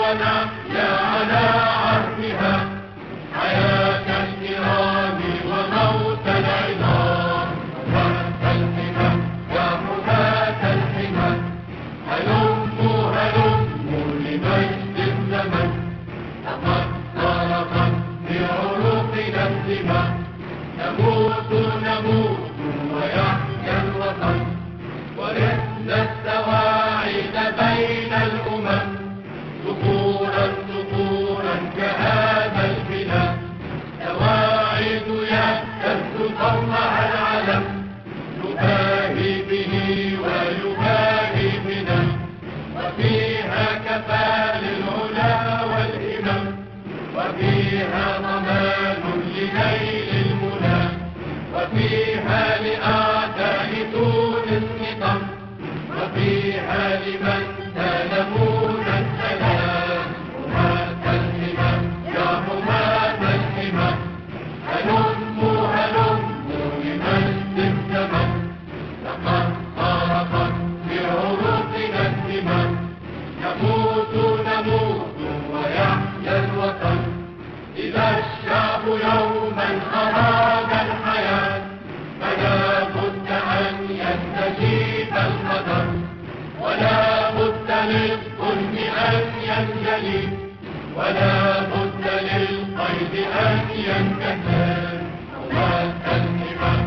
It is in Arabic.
ونحيا على عهدها حياة الكرام وموت العظام. وقت الحمى يا حماة الحمى، هلموا هلموا لمجد الزمن. لقد طرقت بعروقنا الدماء، نموت نموت ويحيا الوطن. ورثنا السواعد بين الأمم، صقورا صقورا كهذا البناء. سواعد يهتز فوقها العلم، نباهي به ويباهي بنا. وفيها كفى للعلا والهمم، وفيها ضمان لنيل المنى. وفيها لأعداء تونس نقم، وفيها لمن سلمون السلام. حماة الحمى يا حماة الحمى، هلموا هلموا لمجد الزمن. لقد طرقت بعروقنا الدماء، نموت نموت ويحيا الوطن. إذا الشعب يوما أراد الحياة، فلا بد أن يستجيب القدر، ولا بد للظلم أن ينجلي، ولا بد للقيد أن ينكسر. حماة الحمى